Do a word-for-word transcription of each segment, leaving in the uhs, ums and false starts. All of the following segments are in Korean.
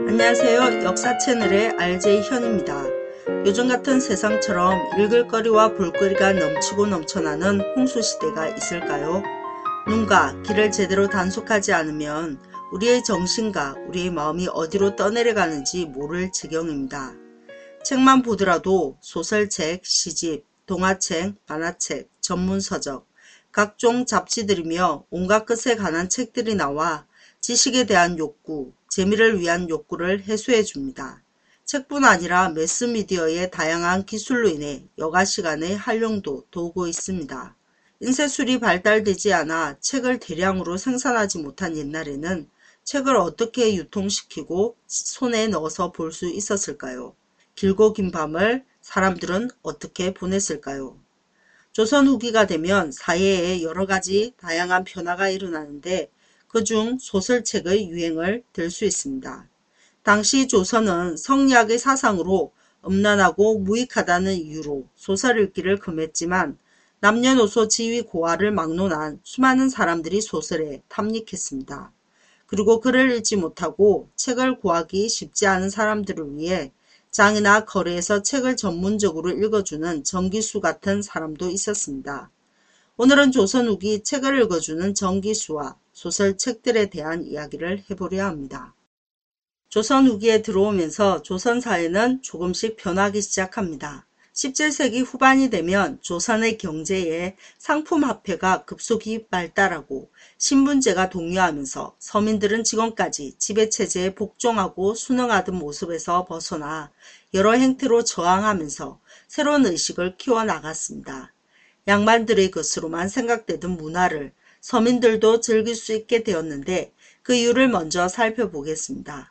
안녕하세요. 역사 채널의 알제이 현입니다. 요즘 같은 세상처럼 읽을거리와 볼거리가 넘치고 넘쳐나는 홍수시대가 있을까요? 눈과 귀를 제대로 단속하지 않으면 우리의 정신과 우리의 마음이 어디로 떠내려가는지 모를 지경입니다. 책만 보더라도 소설책, 시집, 동화책, 만화책, 전문서적, 각종 잡지들이며 온갖 것에 관한 책들이 나와 지식에 대한 욕구, 재미를 위한 욕구를 해소해 줍니다. 책뿐 아니라 매스미디어의 다양한 기술로 인해 여가 시간의 활용도 도우고 있습니다. 인쇄술이 발달되지 않아 책을 대량으로 생산하지 못한 옛날에는 책을 어떻게 유통시키고 손에 넣어서 볼 수 있었을까요? 길고 긴 밤을 사람들은 어떻게 보냈을까요? 조선 후기가 되면 사회에 여러가지 다양한 변화가 일어나는데 그중 소설책의 유행을 들 수 있습니다. 당시 조선은 성리학의 사상으로 음란하고 무익하다는 이유로 소설 읽기를 금했지만 남녀노소 지위 고하를 막론한 수많은 사람들이 소설에 탐닉했습니다. 그리고 글을 읽지 못하고 책을 구하기 쉽지 않은 사람들을 위해 장이나 거리에서 책을 전문적으로 읽어주는 정기수 같은 사람도 있었습니다. 오늘은 조선 후기 책을 읽어주는 정기수와 소설책들에 대한 이야기를 해보려 합니다. 조선 후기에 들어오면서 조선 사회는 조금씩 변하기 시작합니다. 십칠 세기 후반이 되면 조선의 경제에 상품화폐가 급속히 발달하고 신분제가 동요하면서 서민들은 지금까지 지배체제에 복종하고 순응하던 모습에서 벗어나 여러 행태로 저항하면서 새로운 의식을 키워나갔습니다. 양반들의 것으로만 생각되던 문화를 서민들도 즐길 수 있게 되었는데 그 이유를 먼저 살펴보겠습니다.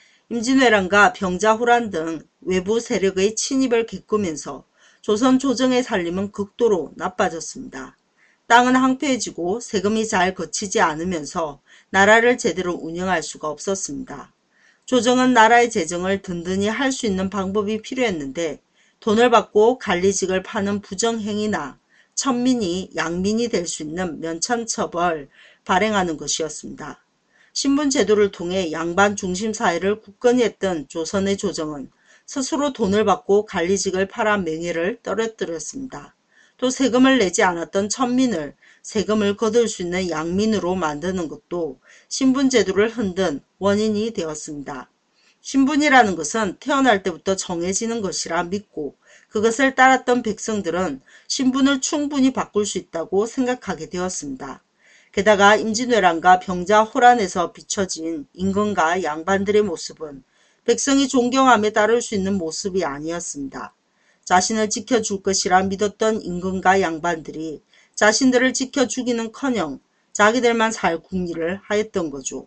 임진왜란과 병자호란 등 외부 세력의 침입을 겪으면서 조선 조정의 살림은 극도로 나빠졌습니다. 땅은 황폐해지고 세금이 잘 거치지 않으면서 나라를 제대로 운영할 수가 없었습니다. 조정은 나라의 재정을 든든히 할 수 있는 방법이 필요했는데 돈을 받고 관리직을 파는 부정행위나 천민이 양민이 될 수 있는 면천처벌 발행하는 것이었습니다. 신분제도를 통해 양반 중심 사회를 굳건히 했던 조선의 조정은 스스로 돈을 받고 관리직을 팔아 명예를 떨어뜨렸습니다. 또 세금을 내지 않았던 천민을 세금을 거둘 수 있는 양민으로 만드는 것도 신분제도를 흔든 원인이 되었습니다. 신분이라는 것은 태어날 때부터 정해지는 것이라 믿고 그것을 따랐던 백성들은 신분을 충분히 바꿀 수 있다고 생각하게 되었습니다. 게다가 임진왜란과 병자호란에서 비춰진 임금과 양반들의 모습은 백성이 존경함에 따를 수 있는 모습이 아니었습니다. 자신을 지켜줄 것이라 믿었던 임금과 양반들이 자신들을 지켜 주기는커녕 자기들만 살 궁리를 하였던 거죠.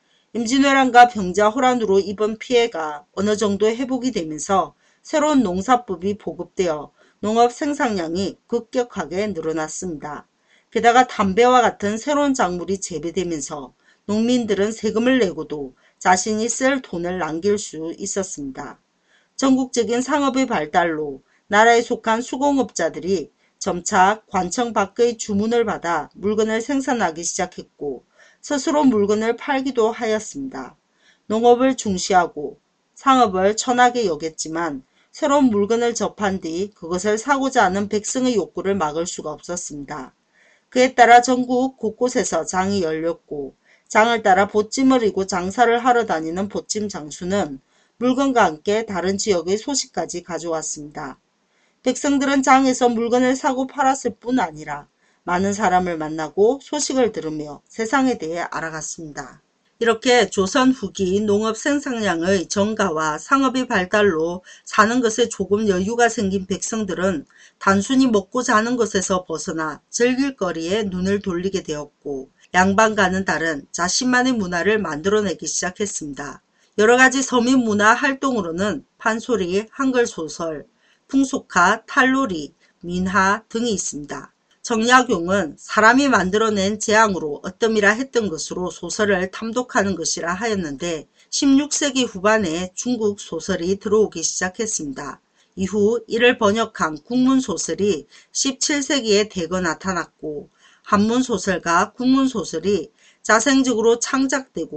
임진왜란과 병자호란으로 입은 피해가 어느 정도 회복이 되면서 새로운 농사법이 보급되어 농업 생산량이 급격하게 늘어났습니다. 게다가 담배와 같은 새로운 작물이 재배되면서 농민들은 세금을 내고도 자신이 쓸 돈을 남길 수 있었습니다. 전국적인 상업의 발달로 나라에 속한 수공업자들이 점차 관청 밖의 주문을 받아 물건을 생산하기 시작했고 스스로 물건을 팔기도 하였습니다. 농업을 중시하고 상업을 천하게 여겼지만 새로운 물건을 접한 뒤 그것을 사고자 하는 백성의 욕구를 막을 수가 없었습니다. 그에 따라 전국 곳곳에서 장이 열렸고 장을 따라 보찜을 이고 장사를 하러 다니는 보찜 장수는 물건과 함께 다른 지역의 소식까지 가져왔습니다. 백성들은 장에서 물건을 사고 팔았을 뿐 아니라 많은 사람을 만나고 소식을 들으며 세상에 대해 알아갔습니다. 이렇게 조선 후기 농업 생산량의 증가와 상업의 발달로 사는 것에 조금 여유가 생긴 백성들은 단순히 먹고 자는 것에서 벗어나 즐길 거리에 눈을 돌리게 되었고 양반과는 다른 자신만의 문화를 만들어내기 시작했습니다. 여러가지 서민 문화 활동으로는 판소리, 한글소설, 풍속화, 탈놀이, 민화 등이 있습니다. 정약용은 사람이 만들어낸 재앙으로 어뜸이라 했던 것으로 소설을 탐독하는 것이라 하였는데 십육 세기 후반에 중국 소설이 들어오기 시작했습니다. 이후 이를 번역한 국문소설이 십칠 세기에 대거 나타났고 한문소설과 국문소설이 자생적으로 창작되고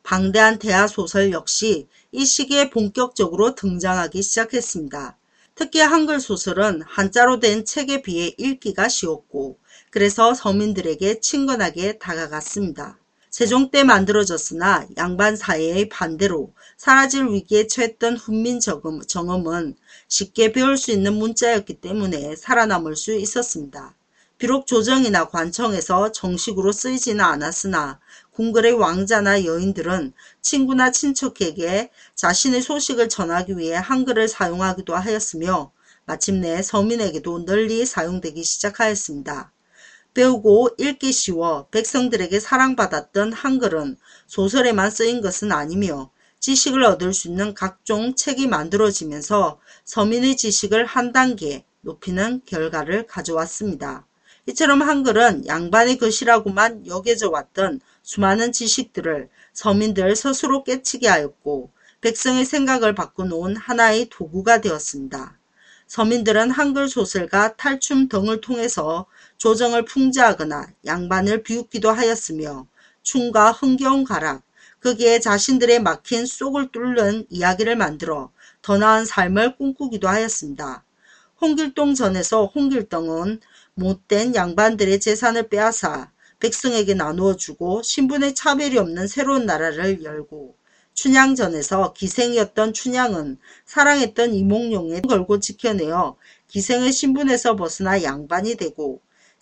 방대한 대하소설 역시 이 시기에 본격적으로 등장하기 시작했습니다. 특히 한글 소설은 한자로 된 책에 비해 읽기가 쉬웠고 그래서 서민들에게 친근하게 다가갔습니다. 세종 때 만들어졌으나 양반 사회의 반대로 사라질 위기에 처했던 훈민 정음은 쉽게 배울 수 있는 문자였기 때문에 살아남을 수 있었습니다. 비록 조정이나 관청에서 정식으로 쓰이지는 않았으나 궁궐의 왕자나 여인들은 친구나 친척에게 자신의 소식을 전하기 위해 한글을 사용하기도 하였으며 마침내 서민에게도 널리 사용되기 시작하였습니다. 배우고 읽기 쉬워 백성들에게 사랑받았던 한글은 소설에만 쓰인 것은 아니며 지식을 얻을 수 있는 각종 책이 만들어지면서 서민의 지식을 한 단계 높이는 결과를 가져왔습니다. 이처럼 한글은 양반의 것이라고만 여겨져 왔던 수많은 지식들을 서민들 스스로 깨치게 하였고 백성의 생각을 바꿔놓은 하나의 도구가 되었습니다. 서민들은 한글 소설과 탈춤 등을 통해서 조정을 풍자하거나 양반을 비웃기도 하였으며 춤과 흥겨운 가락, 거기에 자신들의 막힌 속을 뚫는 이야기를 만들어 더 나은 삶을 꿈꾸기도 하였습니다. 홍길동 전에서 홍길동은 못된 양반들의 재산을 빼앗아 백성에게 나누어 주고 신분의 차별이 없는 새로운 나라를 열고 춘향전에서 기생이었던 춘향은 사랑했던 이몽룡에 걸고 지켜내어 기생의 신분에서 벗어나 양반이 되고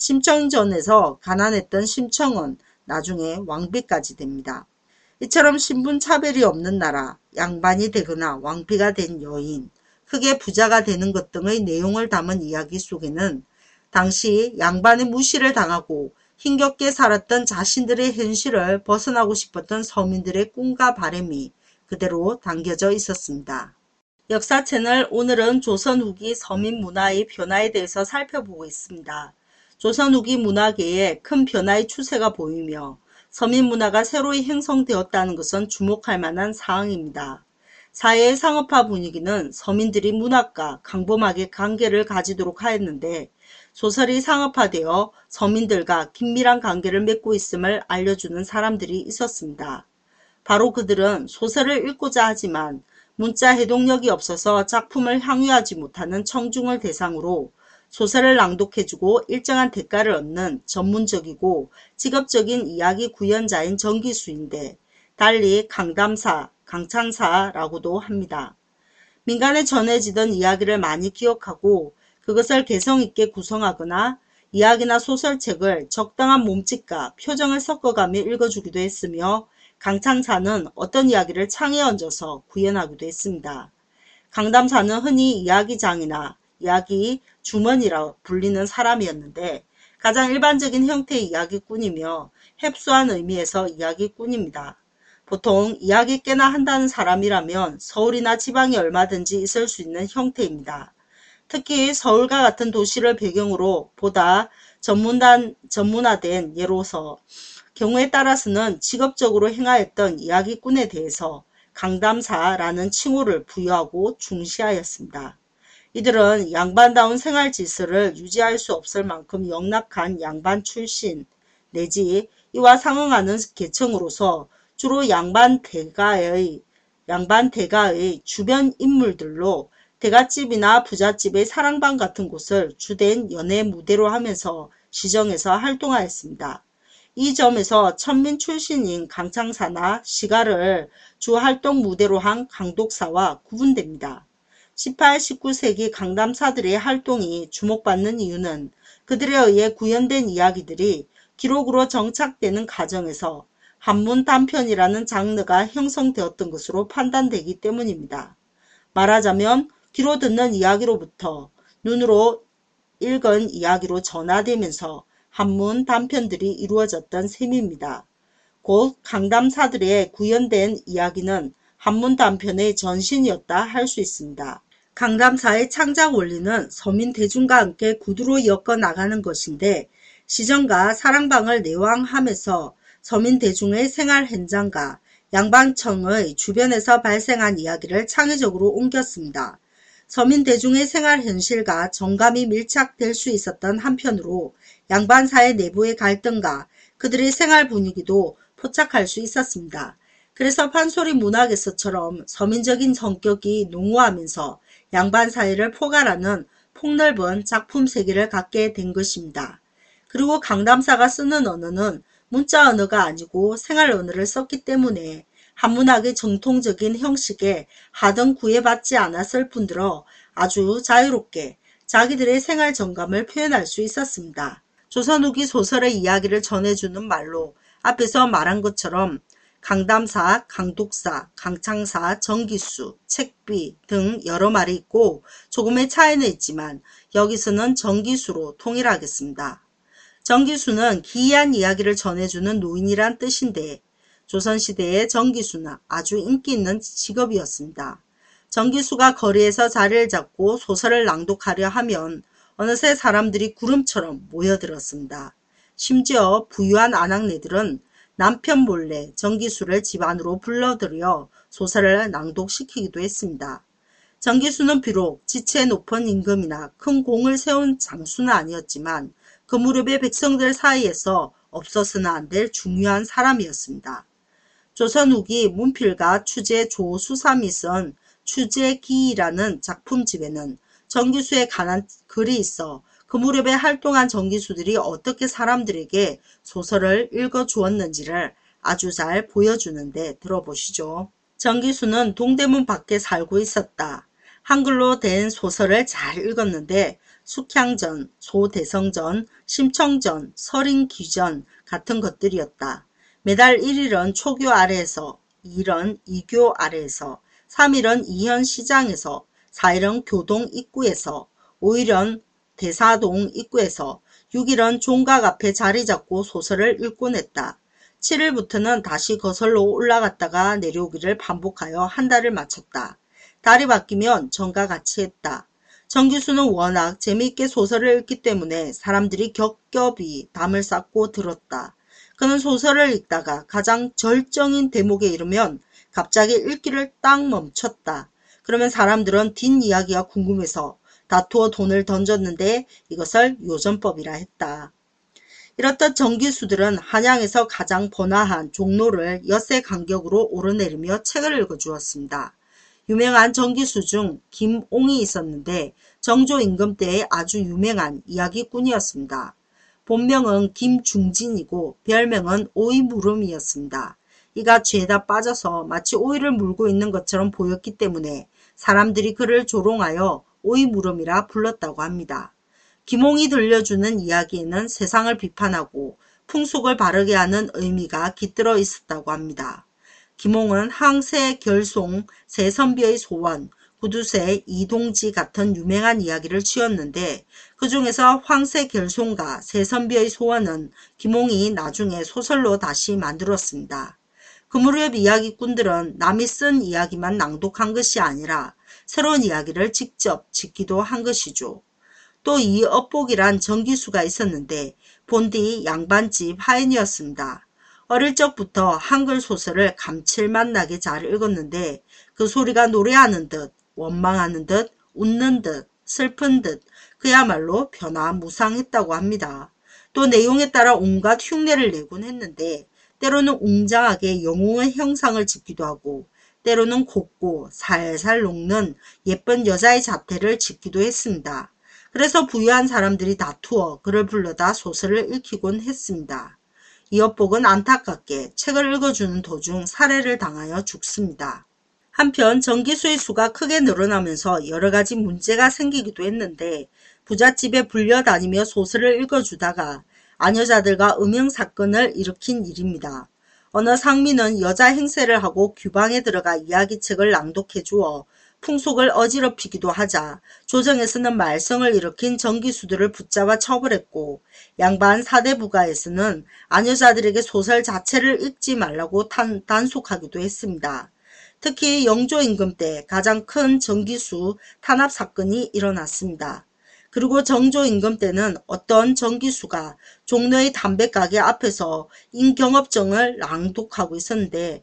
심청전에서 가난했던 심청은 나중에 왕비까지 됩니다. 이처럼 신분 차별이 없는 나라, 양반이 되거나 왕비가 된 여인, 크게 부자가 되는 것 등의 내용을 담은 이야기 속에는 당시 양반의 무시를 당하고 힘겹게 살았던 자신들의 현실을 벗어나고 싶었던 서민들의 꿈과 바람이 그대로 담겨져 있었습니다. 역사 채널 오늘은 조선 후기 서민 문화의 변화에 대해서 살펴보고 있습니다. 조선 후기 문화계에 큰 변화의 추세가 보이며 서민 문화가 새로이 형성되었다는 것은 주목할 만한 사항입니다. 사회의 상업화 분위기는 서민들이 문학과 강범하게 관계를 가지도록 하였는데 소설이 상업화되어 서민들과 긴밀한 관계를 맺고 있음을 알려주는 사람들이 있었습니다. 바로 그들은 소설을 읽고자 하지만 문자 해독력이 없어서 작품을 향유하지 못하는 청중을 대상으로 소설을 낭독해주고 일정한 대가를 얻는 전문적이고 직업적인 이야기 구현자인 전기수인데 달리 강담사, 강창사라고도 합니다. 민간에 전해지던 이야기를 많이 기억하고 그것을 개성있게 구성하거나 이야기나 소설책을 적당한 몸짓과 표정을 섞어가며 읽어주기도 했으며 강창사는 어떤 이야기를 창에 얹어서 구현하기도 했습니다. 강담사는 흔히 이야기장이나 이야기 주머니라 불리는 사람이었는데 가장 일반적인 형태의 이야기꾼이며 햅수한 의미에서 이야기꾼입니다. 보통 이야기 꽤나 한다는 사람이라면 서울이나 지방에 얼마든지 있을 수 있는 형태입니다. 특히 서울과 같은 도시를 배경으로 보다 전문단, 전문화된 예로서 경우에 따라서는 직업적으로 행하였던 이야기꾼에 대해서 강담사라는 칭호를 부여하고 중시하였습니다. 이들은 양반다운 생활질서를 유지할 수 없을 만큼 영락한 양반 출신 내지 이와 상응하는 계층으로서 주로 양반 대가의, 양반 대가의 주변 인물들로 대갓집이나 부잣집의 사랑방 같은 곳을 주된 연애 무대로 하면서 시정에서 활동하였습니다. 이 점에서 천민 출신인 강창사나 시가를 주 활동 무대로 한 강독사와 구분됩니다. 십팔, 십구 세기 강담사들의 활동이 주목받는 이유는 그들에 의해 구현된 이야기들이 기록으로 정착되는 과정에서 한문 단편이라는 장르가 형성되었던 것으로 판단되기 때문입니다. 말하자면 귀로 듣는 이야기로부터 눈으로 읽은 이야기로 전화되면서 한문 단편들이 이루어졌던 셈입니다. 곧 강담사들의 구현된 이야기는 한문 단편의 전신이었다 할 수 있습니다. 강담사의 창작 원리는 서민 대중과 함께 구두로 엮어 나가는 것인데 시정과 사랑방을 내왕하면서 서민 대중의 생활 현장과 양반청의 주변에서 발생한 이야기를 창의적으로 옮겼습니다. 서민 대중의 생활 현실과 정감이 밀착될 수 있었던 한편으로 양반사회 내부의 갈등과 그들의 생활 분위기도 포착할 수 있었습니다. 그래서 판소리 문학에서처럼 서민적인 성격이 농후하면서 양반 사이를 포괄하는 폭넓은 작품 세계를 갖게 된 것입니다. 그리고 강담사가 쓰는 언어는 문자 언어가 아니고 생활 언어를 썼기 때문에 한문학의 정통적인 형식에 하등 구애받지 않았을 뿐더러 아주 자유롭게 자기들의 생활 정감을 표현할 수 있었습니다. 조선 후기 소설의 이야기를 전해주는 말로 앞에서 말한 것처럼 강담사, 강독사, 강창사, 정기수, 책비 등 여러 말이 있고 조금의 차이는 있지만 여기서는 정기수로 통일하겠습니다. 정기수는 기이한 이야기를 전해주는 노인이란 뜻인데 조선시대의 정기수는 아주 인기 있는 직업이었습니다. 정기수가 거리에서 자리를 잡고 소설을 낭독하려 하면 어느새 사람들이 구름처럼 모여들었습니다. 심지어 부유한 아낙네들은 남편 몰래 정기수를 집 안으로 불러들여 소설을 낭독시키기도 했습니다. 정기수는 비록 지체 높은 임금이나 큰 공을 세운 장수는 아니었지만 그 무렵의 백성들 사이에서 없어서는 안 될 중요한 사람이었습니다. 조선 후기 문필가 추제 조수삼이 쓴 추제기이라는 작품집에는 정기수에 관한 글이 있어 그 무렵에 활동한 정기수들이 어떻게 사람들에게 소설을 읽어주었는지를 아주 잘 보여주는데 들어보시죠. 정기수는 동대문 밖에 살고 있었다. 한글로 된 소설을 잘 읽었는데 숙향전, 소대성전, 심청전, 설인귀전 같은 것들이었다. 매달 일 일은 초교 아래에서, 이 일은 이교 아래에서, 삼 일은 이현시장에서, 사 일은 교동 입구에서, 오 일은 대사동 입구에서, 육 일은 종각 앞에 자리 잡고 소설을 읽곤 했다. 칠 일부터는 다시 거슬러 올라갔다가 내려오기를 반복하여 한 달을 마쳤다. 달이 바뀌면 전과 같이 했다. 정기수는 워낙 재미있게 소설을 읽기 때문에 사람들이 겹겹이 담을 쌓고 들었다. 그는 소설을 읽다가 가장 절정인 대목에 이르면 갑자기 읽기를 딱 멈췄다. 그러면 사람들은 뒷이야기가 궁금해서 다투어 돈을 던졌는데 이것을 요전법이라 했다. 이렇듯 정기수들은 한양에서 가장 번화한 종로를 엿새 간격으로 오르내리며 책을 읽어주었습니다. 유명한 정기수 중 김옹이 있었는데 정조 임금 때의 아주 유명한 이야기꾼이었습니다. 본명은 김중진이고 별명은 오이무름이었습니다. 이가 죄다 빠져서 마치 오이를 물고 있는 것처럼 보였기 때문에 사람들이 그를 조롱하여 오이무름이라 불렀다고 합니다. 김옹이 들려주는 이야기에는 세상을 비판하고 풍속을 바르게 하는 의미가 깃들어 있었다고 합니다. 김옹은 항세 결송, 세선비의 소원, 구두쇠, 이동지 같은 유명한 이야기를 지었는데 그 중에서 황새결송과 세선비의 소원은 김옹이 나중에 소설로 다시 만들었습니다. 그 무렵 이야기꾼들은 남이 쓴 이야기만 낭독한 것이 아니라 새로운 이야기를 직접 짓기도 한 것이죠. 또 이 업복이란 정기수가 있었는데 본디 양반집 하인이었습니다. 어릴 적부터 한글 소설을 감칠맛 나게 잘 읽었는데 그 소리가 노래하는 듯 원망하는 듯 웃는 듯 슬픈 듯 그야말로 변화무쌍했다고 합니다. 또 내용에 따라 온갖 흉내를 내곤 했는데 때로는 웅장하게 영웅의 형상을 짓기도 하고 때로는 곱고 살살 녹는 예쁜 여자의 자태를 짓기도 했습니다. 그래서 부유한 사람들이 다투어 그를 불러다 소설을 읽히곤 했습니다. 이업복은 안타깝게 책을 읽어주는 도중 살해를 당하여 죽습니다. 한편 정기수의 수가 크게 늘어나면서 여러가지 문제가 생기기도 했는데 부잣집에 불려다니며 소설을 읽어주다가 아녀자들과 음형사건을 일으킨 일입니다. 어느 상민은 여자 행세를 하고 규방에 들어가 이야기책을 낭독해 주어 풍속을 어지럽히기도 하자 조정에서는 말썽을 일으킨 정기수들을 붙잡아 처벌했고 양반 사대부가에서는 아녀자들에게 소설 자체를 읽지 말라고 탄, 단속하기도 했습니다. 특히 영조 임금 때 가장 큰 정기수 탄압 사건이 일어났습니다. 그리고 정조 임금 때는 어떤 정기수가 종로의 담배가게 앞에서 임경업정을 낭독하고 있었는데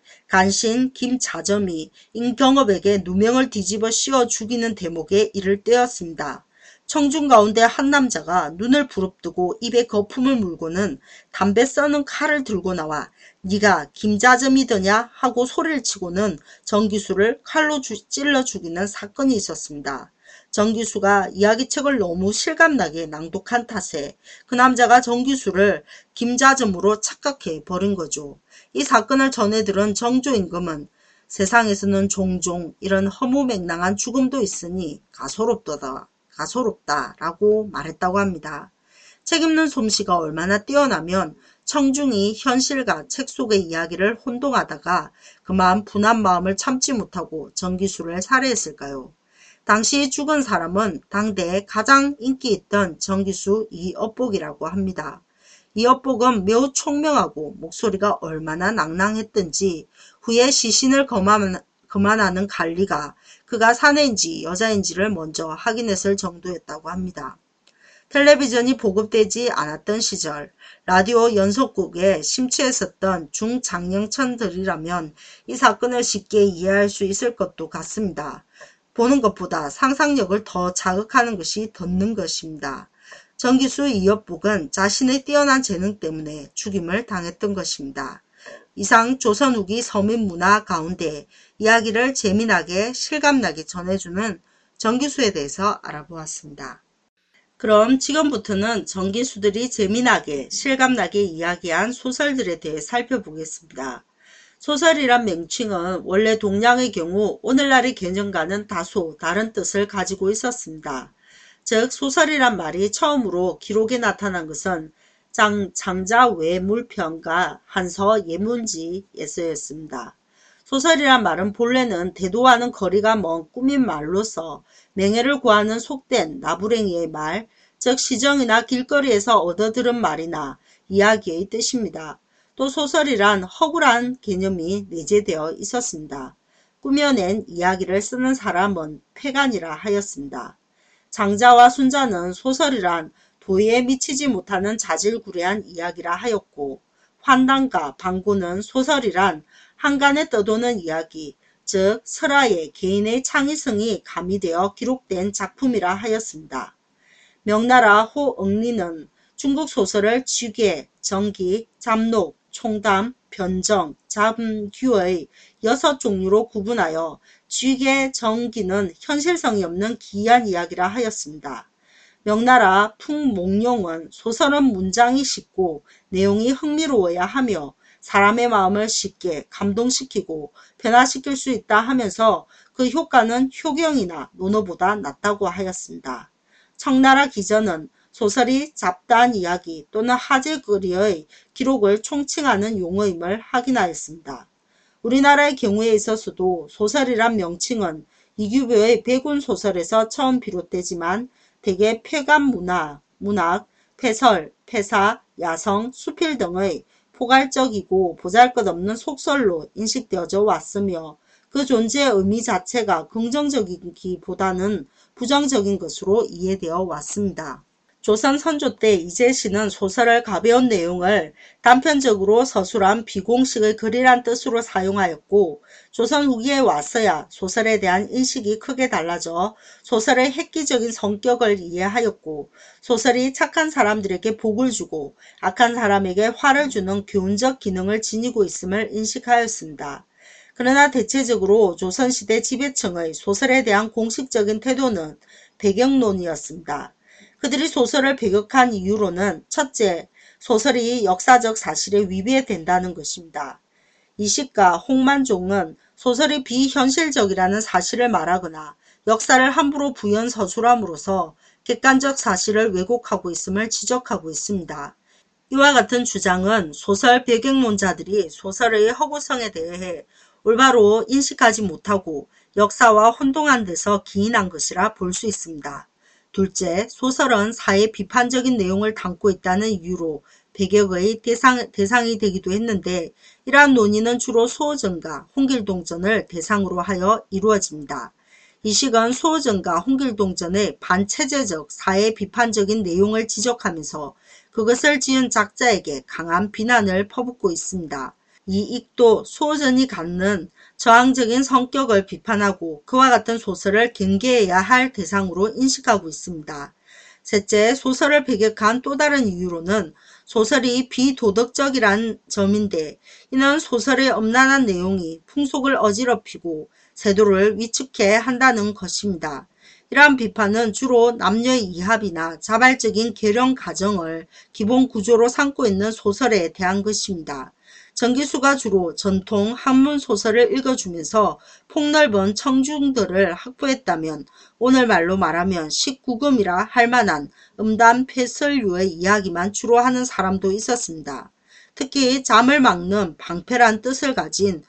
간신 김자점이 임경업에게 누명을 뒤집어 씌워 죽이는 대목에 이를 때였습니다. 청중 가운데 한 남자가 눈을 부릅뜨고 입에 거품을 물고는 담배 써는 칼을 들고 나와 네가 김자점이더냐 하고 소리를 치고는 정기수를 칼로 주, 찔러 죽이는 사건이 있었습니다. 정기수가 이야기책을 너무 실감나게 낭독한 탓에 그 남자가 정기수를 김자점으로 착각해 버린 거죠. 이 사건을 전해 들은 정조임금은 세상에서는 종종 이런 허무맹랑한 죽음도 있으니 가소롭다. 가소롭다 라고 말했다고 합니다. 책임있는 솜씨가 얼마나 뛰어나면 청중이 현실과 책 속의 이야기를 혼동하다가 그만 분한 마음을 참지 못하고 정기수를 살해했을까요? 당시 죽은 사람은 당대에 가장 인기 있던 정기수 이업복이라고 합니다. 이업복은 매우 총명하고 목소리가 얼마나 낭낭했던지 후에 시신을 거만, 그만하는 관리가 그가 사내인지 여자인지를 먼저 확인했을 정도였다고 합니다. 텔레비전이 보급되지 않았던 시절 라디오 연속극에 심취했었던 중장년층들이라면 이 사건을 쉽게 이해할 수 있을 것도 같습니다. 보는 것보다 상상력을 더 자극하는 것이 듣는 것입니다. 정기수 이업복은 자신의 뛰어난 재능 때문에 죽임을 당했던 것입니다. 이상 조선 후기 서민 문화 가운데 이야기를 재미나게 실감나게 전해주는 정기수에 대해서 알아보았습니다. 그럼 지금부터는 정기수들이 재미나게 실감나게 이야기한 소설들에 대해 살펴보겠습니다. 소설이란 명칭은 원래 동양의 경우 오늘날의 개념과는 다소 다른 뜻을 가지고 있었습니다. 즉 소설이란 말이 처음으로 기록에 나타난 것은 장, 장자외물편과 한서 예문지에서였습니다. 소설이란 말은 본래는 대도와는 거리가 먼 꾸민 말로서 명예를 구하는 속된 나부랭이의 말, 즉 시정이나 길거리에서 얻어들은 말이나 이야기의 뜻입니다. 또 소설이란 허구란 개념이 내재되어 있었습니다. 꾸며낸 이야기를 쓰는 사람은 패간이라 하였습니다. 장자와 순자는 소설이란 도의에 미치지 못하는 자질구레한 이야기라 하였고, 환단과 방구는 소설이란 한간에 떠도는 이야기, 즉 설화의 개인의 창의성이 가미되어 기록된 작품이라 하였습니다. 명나라 호응리는 중국 소설을 쥐괴, 정기, 잡록, 총담, 변정, 잠규의 여섯 종류로 구분하여 쥐괴, 정기는 현실성이 없는 기이한 이야기라 하였습니다. 명나라 풍목룡은 소설은 문장이 쉽고 내용이 흥미로워야 하며 사람의 마음을 쉽게 감동시키고 변화시킬 수 있다 하면서 그 효과는 효경이나 논어보다 낫다고 하였습니다. 청나라 기전은 소설이 잡다한 이야기 또는 하재거리의 기록을 총칭하는 용어임을 확인하였습니다. 우리나라의 경우에 있어서도 소설이란 명칭은 이규보의 백운소설에서 처음 비롯되지만 대개 폐간문화, 문학, 폐설, 폐사, 야성, 수필 등의 포괄적이고 보잘것없는 속설로 인식되어져 왔으며 그 존재의 의미 자체가 긍정적이기보다는 부정적인 것으로 이해되어 왔습니다. 조선 선조 때 이재시는 소설을 가벼운 내용을 단편적으로 서술한 비공식의 글이란 뜻으로 사용하였고, 조선 후기에 와서야 소설에 대한 인식이 크게 달라져 소설의 획기적인 성격을 이해하였고, 소설이 착한 사람들에게 복을 주고 악한 사람에게 화를 주는 교훈적 기능을 지니고 있음을 인식하였습니다. 그러나 대체적으로 조선시대 지배층의 소설에 대한 공식적인 태도는 배경론이었습니다. 그들이 소설을 배격한 이유로는 첫째, 소설이 역사적 사실에 위배된다는 것입니다. 이식가 홍만종은 소설이 비현실적이라는 사실을 말하거나 역사를 함부로 부연 서술함으로써 객관적 사실을 왜곡하고 있음을 지적하고 있습니다. 이와 같은 주장은 소설 배경론자들이 소설의 허구성에 대해 올바로 인식하지 못하고 역사와 혼동한 데서 기인한 것이라 볼 수 있습니다. 둘째, 소설은 사회 비판적인 내용을 담고 있다는 이유로 배격의 대상, 대상이 되기도 했는데 이러한 논의는 주로 소호전과 홍길동전을 대상으로 하여 이루어집니다. 이식은 소호전과 홍길동전의 반체제적 사회 비판적인 내용을 지적하면서 그것을 지은 작자에게 강한 비난을 퍼붓고 있습니다. 이 익도 소호전이 갖는 저항적인 성격을 비판하고 그와 같은 소설을 경계해야 할 대상으로 인식하고 있습니다. 셋째, 소설을 배격한 또 다른 이유로는 소설이 비도덕적이란 점인데, 이는 소설의 엄란한 내용이 풍속을 어지럽히고 세도를 위축해 한다는 것입니다. 이러한 비판은 주로 남녀의 이합이나 자발적인 결혼 과정을 기본 구조로 삼고 있는 소설에 대한 것입니다. 정기수가 주로 전통 한문 소설을 읽어주면서 폭넓은 청중들을 확보했다면, 오늘 말로 말하면 십구 금이라 할 만한 음담 폐설류의 이야기만 주로 하는 사람도 있었습니다. 특히 잠을 막는 방패란 뜻을 가진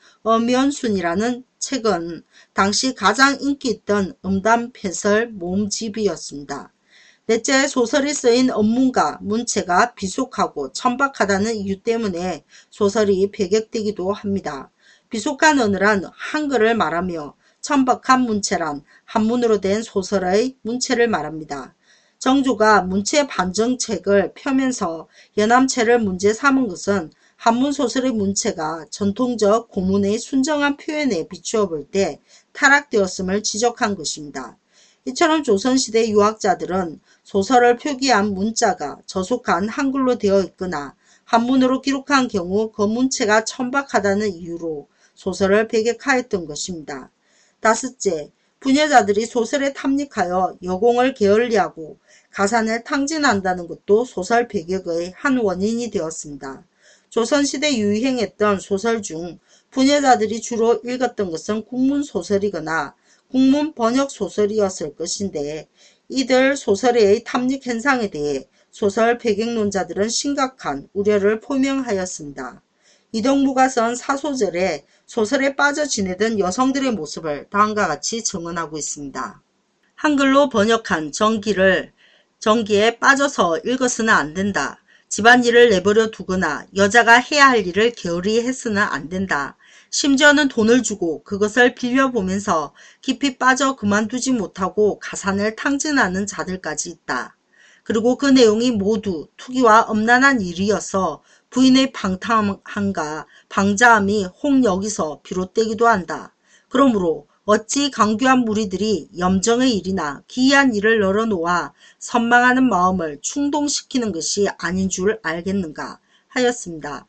엄연순이라는 책은 당시 가장 인기 있던 음담 폐설 모음집이었습니다. 넷째, 소설이 쓰인 언문과 문체가 비속하고 천박하다는 이유 때문에 소설이 배격되기도 합니다. 비속한 언어란 한글을 말하며 천박한 문체란 한문으로 된 소설의 문체를 말합니다. 정조가 문체 반정책을 펴면서 연암체를 문제 삼은 것은 한문 소설의 문체가 전통적 고문의 순정한 표현에 비추어 볼 때 타락되었음을 지적한 것입니다. 이처럼 조선시대 유학자들은 소설을 표기한 문자가 저속한 한글로 되어 있거나 한문으로 기록한 경우 그 문체가 천박하다는 이유로 소설을 배격하였던 것입니다. 다섯째, 부녀자들이 소설에 탐닉하여 여공을 게을리하고 가산을 탕진한다는 것도 소설 배격의 한 원인이 되었습니다. 조선시대 유행했던 소설 중 부녀자들이 주로 읽었던 것은 국문소설이거나 국문 번역소설이었을 것인데, 이들 소설의 탐닉 현상에 대해 소설 배격론자들은 심각한 우려를 표명하였습니다. 이동무가 쓴 사소절에 소설에 빠져 지내던 여성들의 모습을 다음과 같이 증언하고 있습니다. 한글로 번역한 정기를 정기에 빠져서 읽어서는 안 된다. 집안일을 내버려 두거나 여자가 해야 할 일을 게으리 해서는 안 된다. 심지어는 돈을 주고 그것을 빌려보면서 깊이 빠져 그만두지 못하고 가산을 탕진하는 자들까지 있다. 그리고 그 내용이 모두 투기와 엄란한 일이어서 부인의 방탕함과 방자함이 혹 여기서 비롯되기도 한다. 그러므로 어찌 강귀한 무리들이 염정의 일이나 기이한 일을 널어놓아 선망하는 마음을 충동시키는 것이 아닌 줄 알겠는가 하였습니다.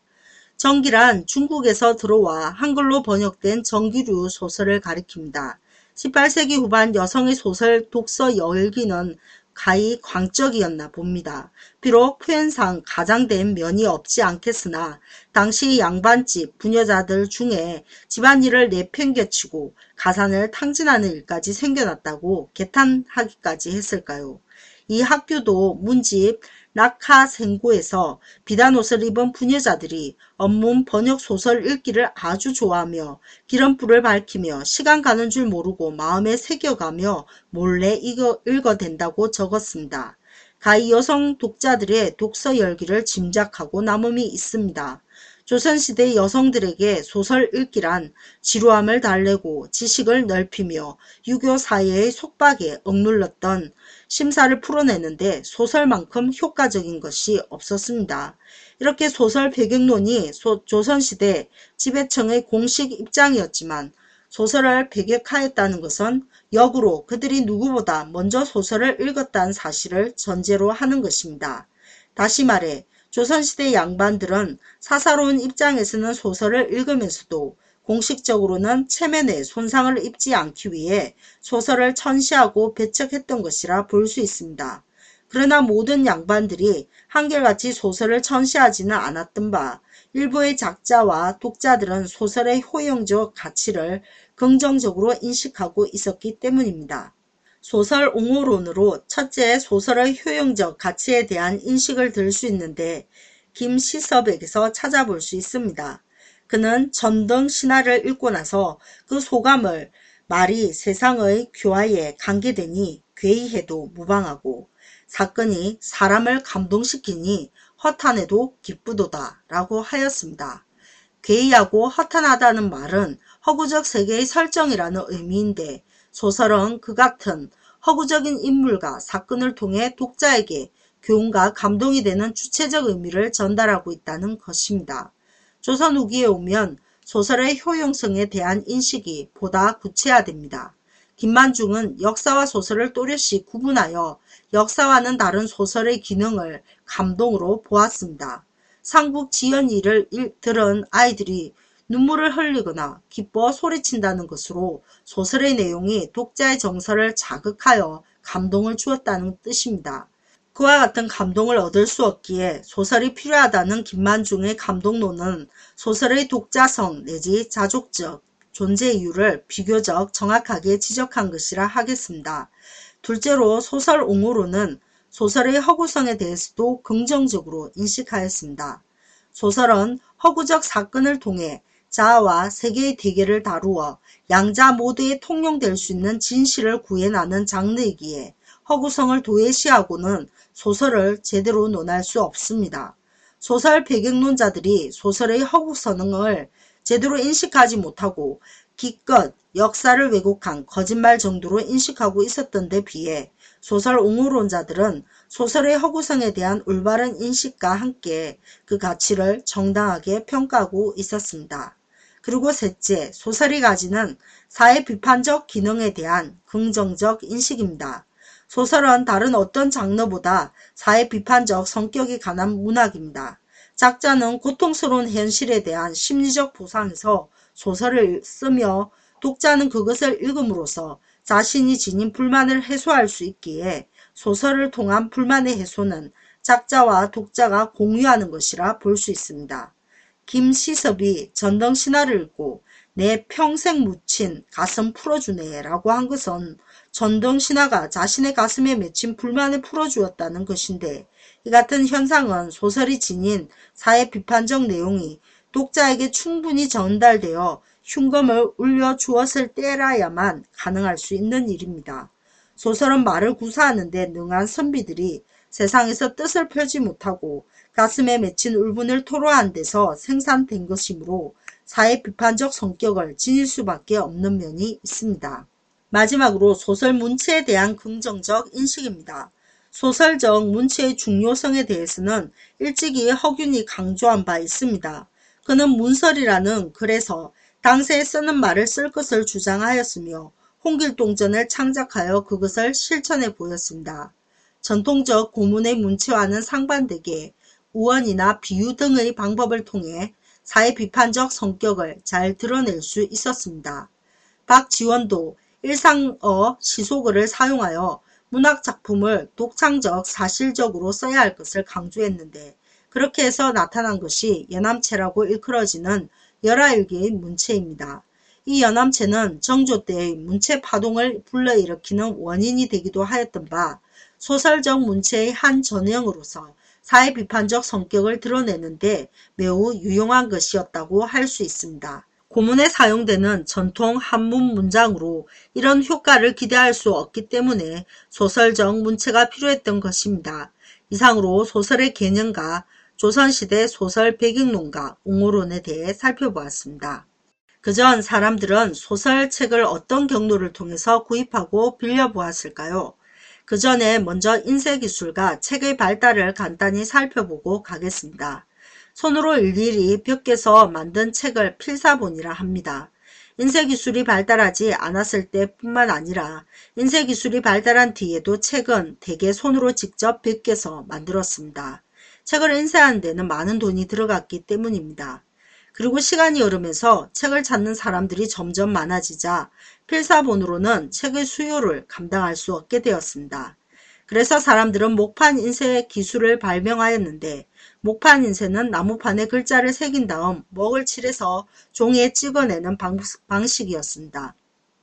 정기란 중국에서 들어와 한글로 번역된 정기류 소설을 가리킵니다. 십팔 세기 후반 여성의 소설 독서 열기는 가히 광적이었나 봅니다. 비록 표현상 가장된 면이 없지 않겠으나 당시 양반집 부녀자들 중에 집안일을 내팽개치고 가산을 탕진하는 일까지 생겨났다고 개탄하기까지 했을까요? 이 학교도 문집 낙하생고에서 비단옷을 입은 부녀자들이 언문 번역 소설 읽기를 아주 좋아하며 기름불을 밝히며 시간 가는 줄 모르고 마음에 새겨가며 몰래 읽어, 읽어댄다고 적었습니다. 가히 여성 독자들의 독서 열기를 짐작하고 남음이 있습니다. 조선시대 여성들에게 소설 읽기란 지루함을 달래고 지식을 넓히며 유교 사회의 속박에 억눌렀던 심사를 풀어내는데 소설만큼 효과적인 것이 없었습니다. 이렇게 소설 배격론이 소, 조선시대 지배청의 공식 입장이었지만 소설을 배격하였다는 것은 역으로 그들이 누구보다 먼저 소설을 읽었다는 사실을 전제로 하는 것입니다. 다시 말해 조선시대 양반들은 사사로운 입장에서는 소설을 읽으면서도 공식적으로는 체면에 손상을 입지 않기 위해 소설을 천시하고 배척했던 것이라 볼 수 있습니다. 그러나 모든 양반들이 한결같이 소설을 천시하지는 않았던 바 일부의 작자와 독자들은 소설의 효용적 가치를 긍정적으로 인식하고 있었기 때문입니다. 소설 옹호론으로 첫째, 소설의 효용적 가치에 대한 인식을 들 수 있는데 김시섭에게서 찾아볼 수 있습니다. 그는 전등 신화를 읽고 나서 그 소감을 말이 세상의 교화에 관계되니 괴이해도 무방하고 사건이 사람을 감동시키니 허탄해도 기쁘도다 라고 하였습니다. 괴이하고 허탄하다는 말은 허구적 세계의 설정이라는 의미인데 소설은 그 같은 허구적인 인물과 사건을 통해 독자에게 교훈과 감동이 되는 주체적 의미를 전달하고 있다는 것입니다. 조선 후기에 오면 소설의 효용성에 대한 인식이 보다 구체화됩니다. 김만중은 역사와 소설을 또렷이 구분하여 역사와는 다른 소설의 기능을 감동으로 보았습니다. 삼국지연의를 들은 아이들이 눈물을 흘리거나 기뻐 소리친다는 것으로 소설의 내용이 독자의 정서를 자극하여 감동을 주었다는 뜻입니다. 그와 같은 감동을 얻을 수 없기에 소설이 필요하다는 김만중의 감동론은 소설의 독자성 내지 자족적 존재 이유를 비교적 정확하게 지적한 것이라 하겠습니다. 둘째로 소설 옹호론은 소설의 허구성에 대해서도 긍정적으로 인식하였습니다. 소설은 허구적 사건을 통해 자아와 세계의 대결을 다루어 양자 모두에 통용될 수 있는 진실을 구해나는 장르이기에 허구성을 도외시하고는 소설을 제대로 논할 수 없습니다. 소설 배경론자들이 소설의 허구성을 제대로 인식하지 못하고 기껏 역사를 왜곡한 거짓말 정도로 인식하고 있었던 데 비해 소설 옹호론자들은 소설의 허구성에 대한 올바른 인식과 함께 그 가치를 정당하게 평가하고 있었습니다. 그리고 셋째, 소설이 가지는 사회 비판적 기능에 대한 긍정적 인식입니다. 소설은 다른 어떤 장르보다 사회 비판적 성격이 강한 문학입니다. 작자는 고통스러운 현실에 대한 심리적 보상에서 소설을 쓰며 독자는 그것을 읽음으로써 자신이 지닌 불만을 해소할 수 있기에 소설을 통한 불만의 해소는 작자와 독자가 공유하는 것이라 볼 수 있습니다. 김시섭이 전등신화를 읽고 내 평생 묻힌 가슴 풀어주네 라고 한 것은 전등신화가 자신의 가슴에 맺힌 불만을 풀어주었다는 것인데, 이 같은 현상은 소설이 지닌 사회 비판적 내용이 독자에게 충분히 전달되어 흉검을 울려 주었을 때라야만 가능할 수 있는 일입니다. 소설은 말을 구사하는 데 능한 선비들이 세상에서 뜻을 펴지 못하고 가슴에 맺힌 울분을 토로한 데서 생산된 것이므로 사회 비판적 성격을 지닐 수밖에 없는 면이 있습니다. 마지막으로 소설 문체에 대한 긍정적 인식입니다. 소설적 문체의 중요성에 대해서는 일찍이 허균이 강조한 바 있습니다. 그는 문설이라는 글에서 당시에 쓰는 말을 쓸 것을 주장하였으며 홍길동전을 창작하여 그것을 실천해 보였습니다. 전통적 고문의 문체와는 상반되게 우언이나 비유 등의 방법을 통해 사회 비판적 성격을 잘 드러낼 수 있었습니다. 박지원도 일상어 시소글을 사용하여 문학작품을 독창적 사실적으로 써야 할 것을 강조했는데, 그렇게 해서 나타난 것이 연암체라고 일컬어지는 열하일기의 문체입니다. 이 연암체는 정조 때의 문체 파동을 불러일으키는 원인이 되기도 하였던 바, 소설적 문체의 한 전형으로서 사회 비판적 성격을 드러내는데 매우 유용한 것이었다고 할 수 있습니다. 고문에 사용되는 전통 한문 문장으로 이런 효과를 기대할 수 없기 때문에 소설적 문체가 필요했던 것입니다. 이상으로 소설의 개념과 조선시대 소설 배경론과 옹호론에 대해 살펴보았습니다. 그전 사람들은 소설책을 어떤 경로를 통해서 구입하고 빌려보았을까요? 그 전에 먼저 인쇄기술과 책의 발달을 간단히 살펴보고 가겠습니다. 손으로 일일이 벽에서 만든 책을 필사본이라 합니다. 인쇄기술이 발달하지 않았을 때뿐만 아니라 인쇄기술이 발달한 뒤에도 책은 대개 손으로 직접 벽에서 만들었습니다. 책을 인쇄하는 데는 많은 돈이 들어갔기 때문입니다. 그리고 시간이 흐르면서 책을 찾는 사람들이 점점 많아지자 필사본으로는 책의 수요를 감당할 수 없게 되었습니다. 그래서 사람들은 목판 인쇄 기술을 발명하였는데, 목판 인쇄는 나무판에 글자를 새긴 다음 먹을 칠해서 종이에 찍어내는 방, 방식이었습니다.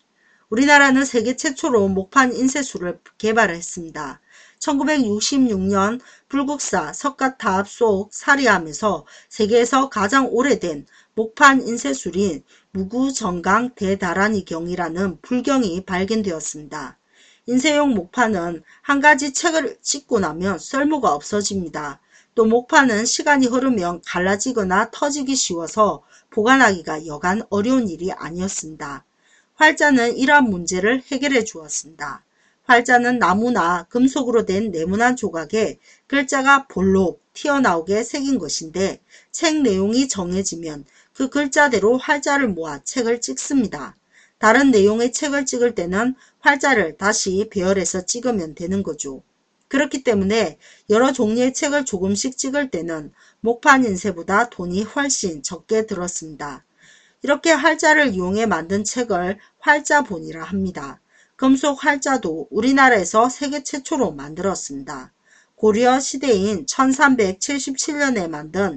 우리나라는 세계 최초로 목판 인쇄술을 개발했습니다. 천구백육십육 년 불국사 석가탑 속 사리암에서 세계에서 가장 오래된 목판 인쇄술인 무구정강 대다라니경이라는 불경이 발견되었습니다. 인쇄용 목판은 한 가지 책을 찍고 나면 쓸모가 없어집니다. 또 목판은 시간이 흐르면 갈라지거나 터지기 쉬워서 보관하기가 여간 어려운 일이 아니었습니다. 활자는 이러한 문제를 해결해 주었습니다. 활자는 나무나 금속으로 된 네모난 조각에 글자가 볼록 튀어나오게 새긴 것인데, 책 내용이 정해지면 그 글자대로 활자를 모아 책을 찍습니다. 다른 내용의 책을 찍을 때는 활자를 다시 배열해서 찍으면 되는 거죠. 그렇기 때문에 여러 종류의 책을 조금씩 찍을 때는 목판 인쇄보다 돈이 훨씬 적게 들었습니다. 이렇게 활자를 이용해 만든 책을 활자본이라 합니다. 금속 활자도 우리나라에서 세계 최초로 만들었습니다. 고려 시대인 천삼백칠십칠 년에 만든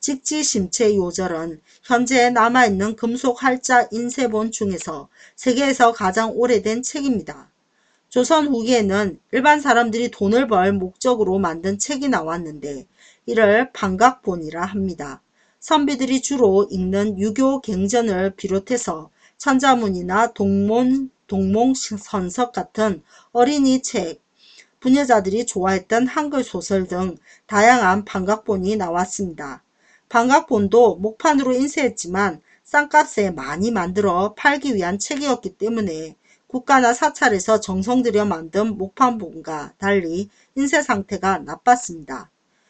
직지심체 요절은 현재 남아있는 금속 활자 인쇄본 중에서 세계에서 가장 오래된 책입니다. 조선 후기에는 일반 사람들이 돈을 벌 목적으로 만든 책이 나왔는데 이를 반각본이라 합니다. 선비들이 주로 읽는 유교 갱전을 비롯해서 천자문이나 동문, 동몽선석 같은 어린이 책, 부녀자들이 좋아했던 한글 소설 등 다양한 반각본이 나왔습니다. 반각본도 목판으로 인쇄했지만 싼값에 많이 만들어 팔기 위한 책이었기 때문에 국가나 사찰에서 정성 들여 만든 목판본과 달리 인쇄 상태가 나빴습니다.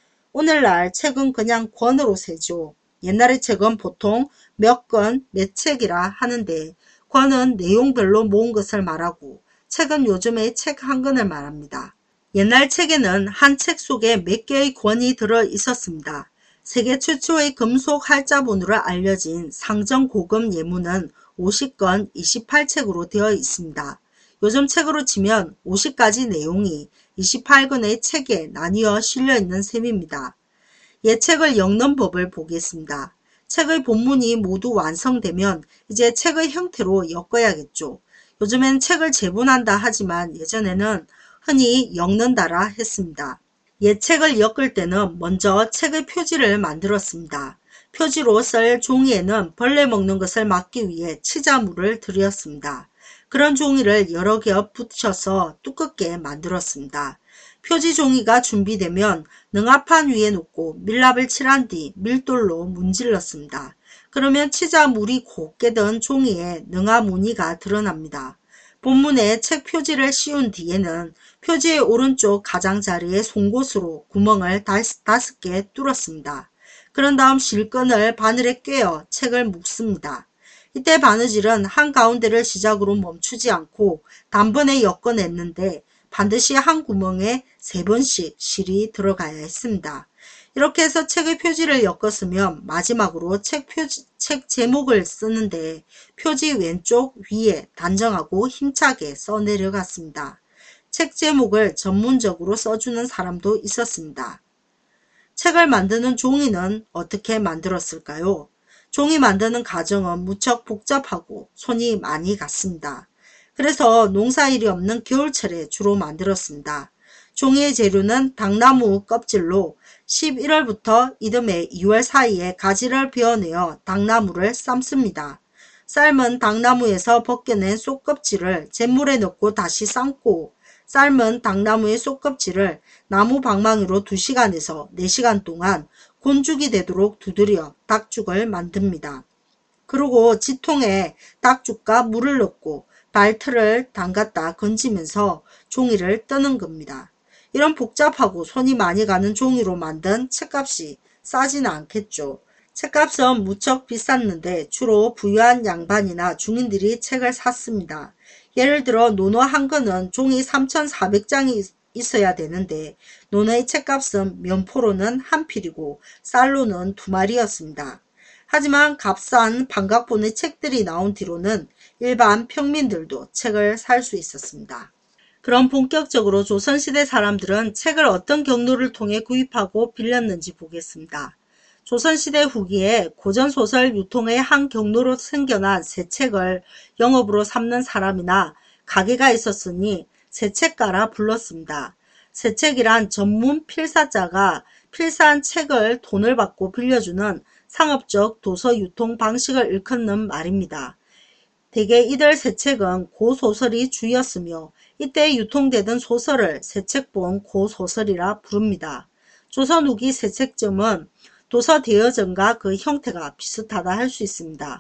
오늘날 책은 그냥 권으로 세죠. 옛날의 책은 보통 몇 권, 몇 책이라 하는데 권은 내용별로 모은 것을 말하고 책은 요즘의 책 한 권을 말합니다. 옛날 책에는 한 책 속에 몇 개의 권이 들어 있었습니다. 세계 최초의 금속 활자본으로 알려진 상정고금 예문은 오십 권 이십팔 책으로 되어 있습니다. 요즘 책으로 치면 오십 가지 내용이 이십팔 권의 책에 나뉘어 실려있는 셈입니다. 옛 책을 엮는 법을 보겠습니다. 책의 본문이 모두 완성되면 이제 책의 형태로 엮어야겠죠. 요즘엔 책을 재본한다 하지만 예전에는 흔히 엮는다라 했습니다. 옛 책을 엮을 때는 먼저 책의 표지를 만들었습니다. 표지로 쓸 종이에는 벌레 먹는 것을 막기 위해 치자물을 들였습니다. 그런 종이를 여러 겹 붙여서 두껍게 만들었습니다. 표지 종이가 준비되면 능합판 위에 놓고 밀랍을 칠한 뒤 밀돌로 문질렀습니다. 그러면 치자물이 곱게 든 종이에 능화 무늬가 드러납니다. 본문에 책 표지를 씌운 뒤에는 표지의 오른쪽 가장자리에 송곳으로 구멍을 다섯 개 뚫었습니다. 그런 다음 실끈을 바늘에 꿰어 책을 묶습니다. 이때 바느질은 한가운데를 시작으로 멈추지 않고 단번에 엮어냈는데 반드시 한 구멍에 세 번씩 실이 들어가야 했습니다. 이렇게 해서 책의 표지를 엮었으면 마지막으로 책 표지, 책 제목을 쓰는데 표지 왼쪽 위에 단정하고 힘차게 써 내려갔습니다. 책 제목을 전문적으로 써주는 사람도 있었습니다. 책을 만드는 종이는 어떻게 만들었을까요? 종이 만드는 과정은 무척 복잡하고 손이 많이 갔습니다. 그래서 농사일이 없는 겨울철에 주로 만들었습니다. 종이의 재료는 당나무 껍질로 십일월부터 이듬해 이월 사이에 가지를 베어내어 당나무를 삶습니다. 삶은 당나무에서 벗겨낸 쏙껍질을 잿물에 넣고 다시 삶고 삶은 당나무의 쏙껍질을 나무 방망이로 두 시간에서 네 시간 동안 곤죽이 되도록 두드려 닭죽을 만듭니다. 그리고 지통에 닭죽과 물을 넣고 발틀을 담갔다 건지면서 종이를 뜨는 겁니다. 이런 복잡하고 손이 많이 가는 종이로 만든 책값이 싸지는 않겠죠. 책값은 무척 비쌌는데 주로 부유한 양반이나 중인들이 책을 샀습니다. 예를 들어 논어 한 권은 종이 삼천사백 장이 있어야 되는데 논어의 책값은 면포로는 한 필이고 쌀로는 두 마리였습니다. 하지만 값싼 반각본의 책들이 나온 뒤로는 일반 평민들도 책을 살 수 있었습니다. 그럼 본격적으로 조선시대 사람들은 책을 어떤 경로를 통해 구입하고 빌렸는지 보겠습니다. 조선시대 후기에 고전소설 유통의 한 경로로 생겨난 새 책을 영업으로 삼는 사람이나 가게가 있었으니 새책가라 불렀습니다. 새책이란 전문 필사자가 필사한 책을 돈을 받고 빌려주는 상업적 도서 유통 방식을 일컫는 말입니다. 대개 이들 새책은 고소설이 주였으며 이때 유통되던 소설을 새책본 고소설이라 부릅니다. 조선 후기 새책점은 도서 대여점과 그 형태가 비슷하다 할 수 있습니다.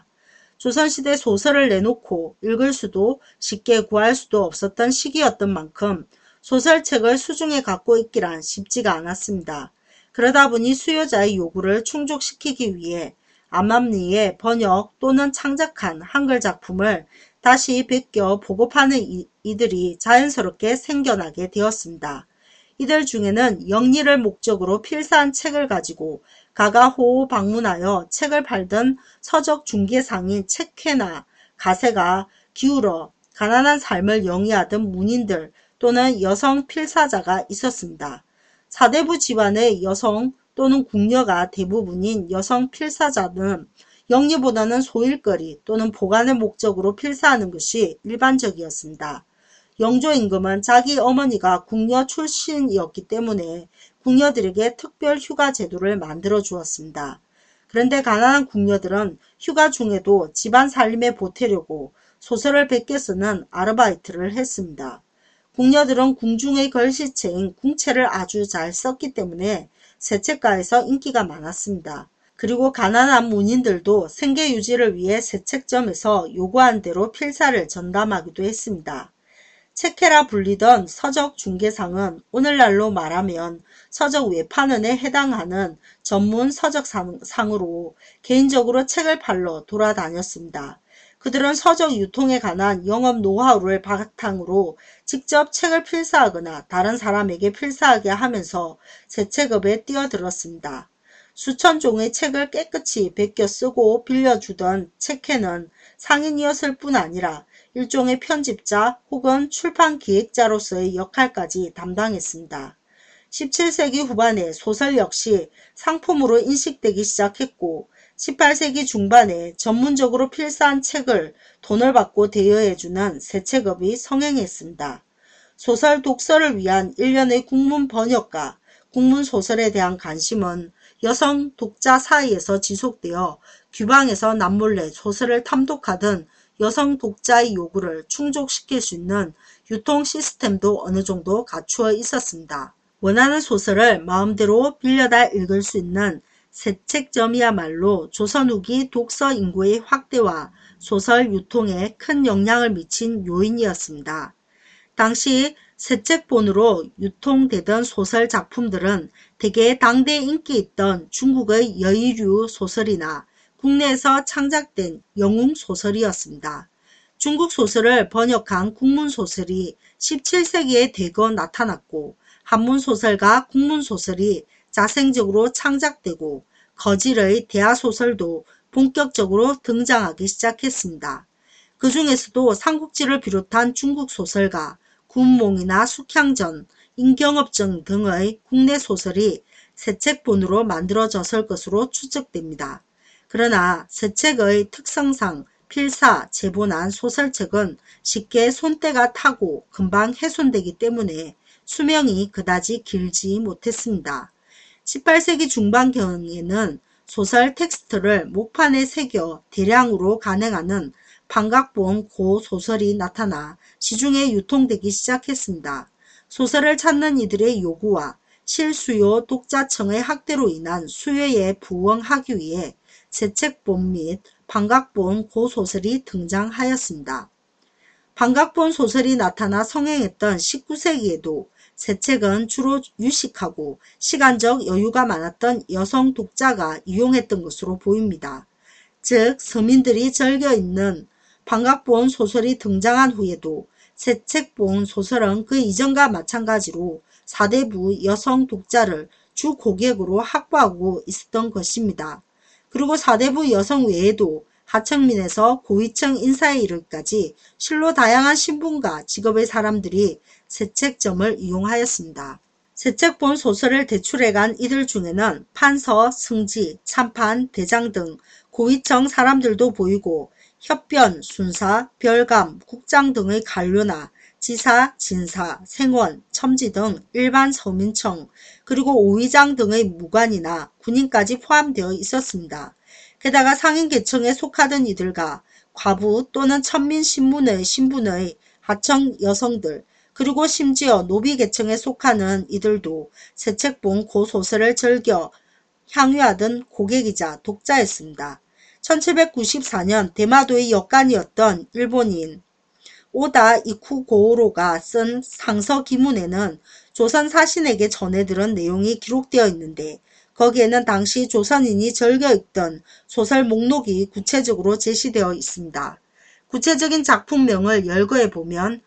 조선시대 소설을 내놓고 읽을 수도 쉽게 구할 수도 없었던 시기였던 만큼 소설책을 수중에 갖고 있기란 쉽지가 않았습니다. 그러다 보니 수요자의 요구를 충족시키기 위해 암암리에 번역 또는 창작한 한글 작품을 다시 베껴 보급하는 이, 이들이 자연스럽게 생겨나게 되었습니다. 이들 중에는 영리를 목적으로 필사한 책을 가지고 가가호호 방문하여 책을 팔던 서적 중개상인 책회나 가세가 기울어 가난한 삶을 영위하던 문인들 또는 여성 필사자가 있었습니다. 사대부 집안의 여성 또는 궁녀가 대부분인 여성 필사자는 영리보다는 소일거리 또는 보관의 목적으로 필사하는 것이 일반적이었습니다. 영조임금은 자기 어머니가 궁녀 출신이었기 때문에 궁녀들에게 특별 휴가 제도를 만들어 주었습니다. 그런데 가난한 궁녀들은 휴가 중에도 집안 살림에 보태려고 소설을 베껴 쓰는 아르바이트를 했습니다. 궁녀들은 궁중의 글씨체인 궁체를 아주 잘 썼기 때문에 세책가에서 인기가 많았습니다. 그리고 가난한 문인들도 생계 유지를 위해 세책점에서 요구한 대로 필사를 전담하기도 했습니다. 책회라 불리던 서적 중개상은 오늘날로 말하면 서적 외판원에 해당하는 전문 서적상으로 개인적으로 책을 팔러 돌아다녔습니다. 그들은 서적 유통에 관한 영업 노하우를 바탕으로 직접 책을 필사하거나 다른 사람에게 필사하게 하면서 세책업에 뛰어들었습니다. 수천 종의 책을 깨끗이 베껴 쓰고 빌려주던 책회는 상인이었을 뿐 아니라 일종의 편집자 혹은 출판 기획자로서의 역할까지 담당했습니다. 십칠 세기 후반에 소설 역시 상품으로 인식되기 시작했고 십팔 세기 중반에 전문적으로 필사한 책을 돈을 받고 대여해주는 세책업이 성행했습니다. 소설 독서를 위한 일련의 국문 번역과 국문 소설에 대한 관심은 여성 독자 사이에서 지속되어 규방에서 남몰래 소설을 탐독하던 여성 독자의 요구를 충족시킬 수 있는 유통 시스템도 어느 정도 갖추어 있었습니다. 원하는 소설을 마음대로 빌려다 읽을 수 있는 세책점이야말로 조선 후기 독서 인구의 확대와 소설 유통에 큰 영향을 미친 요인이었습니다. 당시 세책본으로 유통되던 소설 작품들은 대개 당대에 인기 있던 중국의 여의류 소설이나 국내에서 창작된 영웅 소설이었습니다. 중국 소설을 번역한 국문 소설이 십칠 세기에 대거 나타났고 한문 소설과 국문 소설이 자생적으로 창작되고 거질의 대하소설도 본격적으로 등장하기 시작했습니다. 그 중에서도 삼국지를 비롯한 중국 소설가 군몽이나 숙향전, 임경업정 등의 국내 소설이 세책본으로 만들어졌을 것으로 추측됩니다. 그러나 세책의 특성상 필사, 제본한 소설책은 쉽게 손때가 타고 금방 훼손되기 때문에 수명이 그다지 길지 못했습니다. 십팔 세기 중반경에는 소설 텍스트를 목판에 새겨 대량으로 간행하는 판각본 고소설이 나타나 시중에 유통되기 시작했습니다. 소설을 찾는 이들의 요구와 실수요 독자층의 확대로 인한 수요에 부응하기 위해 세책본 및 판각본 고소설이 등장하였습니다. 판각본 소설이 나타나 성행했던 십구 세기에도 세책은 주로 유식하고 시간적 여유가 많았던 여성 독자가 이용했던 것으로 보입니다. 즉 서민들이 즐겨 읽는 판각본 소설이 등장한 후에도 세책본 소설은 그 이전과 마찬가지로 사대부 여성 독자를 주 고객으로 확보하고 있었던 것입니다. 그리고 사대부 여성 외에도 하층민에서 고위층 인사에 이르기까지 실로 다양한 신분과 직업의 사람들이 세책점을 이용하였습니다. 세책본 소설을 대출해간 이들 중에는 판서, 승지, 참판, 대장 등 고위층 사람들도 보이고 협변, 순사, 별감, 국장 등의 관료나 지사, 진사, 생원, 첨지 등 일반 서민층 그리고 오위장 등의 무관이나 군인까지 포함되어 있었습니다. 게다가 상인 계층에 속하던 이들과 과부 또는 천민 신문의 신분의 하층 여성들 그리고 심지어 노비 계층에 속하는 이들도 세책본 고소설을 즐겨 향유하던 고객이자 독자였습니다. 천칠백구십사 년 대마도의 역관이었던 일본인 오다 이쿠고로가 쓴 상서기문에는 조선 사신에게 전해들은 내용이 기록되어 있는데 거기에는 당시 조선인이 즐겨 읽던 소설 목록이 구체적으로 제시되어 있습니다. 구체적인 작품명을 열거해 보면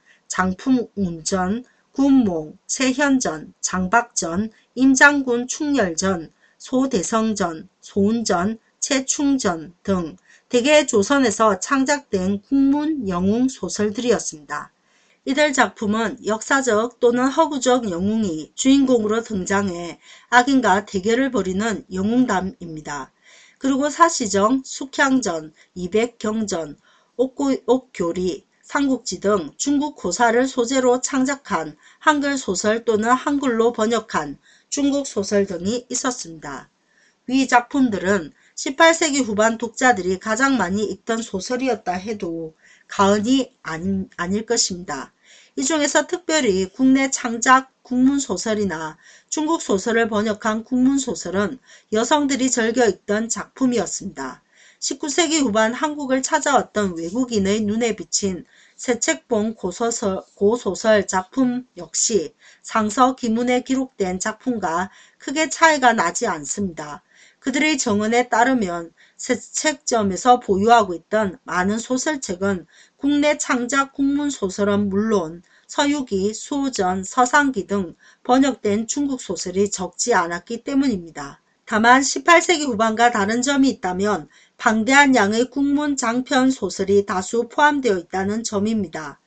장풍운전, 군몽, 최현전, 장박전, 임장군 충렬전, 소대성전, 소운전, 최충전 등 대개 조선에서 창작된 국문 영웅 소설들이었습니다. 이들 작품은 역사적 또는 허구적 영웅이 주인공으로 등장해 악인과 대결을 벌이는 영웅담입니다. 그리고 사시정, 숙향전, 이백경전, 옥고, 옥교리, 삼국지 등 중국 고사를 소재로 창작한 한글 소설 또는 한글로 번역한 중국 소설 등이 있었습니다. 위 작품들은 십팔 세기 후반 독자들이 가장 많이 읽던 소설이었다 해도 과언이 아닌, 아닐 것입니다. 이 중에서 특별히 국내 창작 국문소설이나 중국 소설을 번역한 국문소설은 여성들이 즐겨 읽던 작품이었습니다. 십구 세기 후반 한국을 찾아왔던 외국인의 눈에 비친 세책봉 고소설, 고소설 작품 역시 상서 기문에 기록된 작품과 크게 차이가 나지 않습니다. 그들의 정언에 따르면 세책점에서 보유하고 있던 많은 소설책은 국내 창작 국문소설은 물론 서유기, 수호전, 서상기 등 번역된 중국 소설이 적지 않았기 때문입니다. 다만 십팔 세기 후반과 다른 점이 있다면 방대한 양의 국문 장편 소설이 다수 포함되어 있다는 점입니다.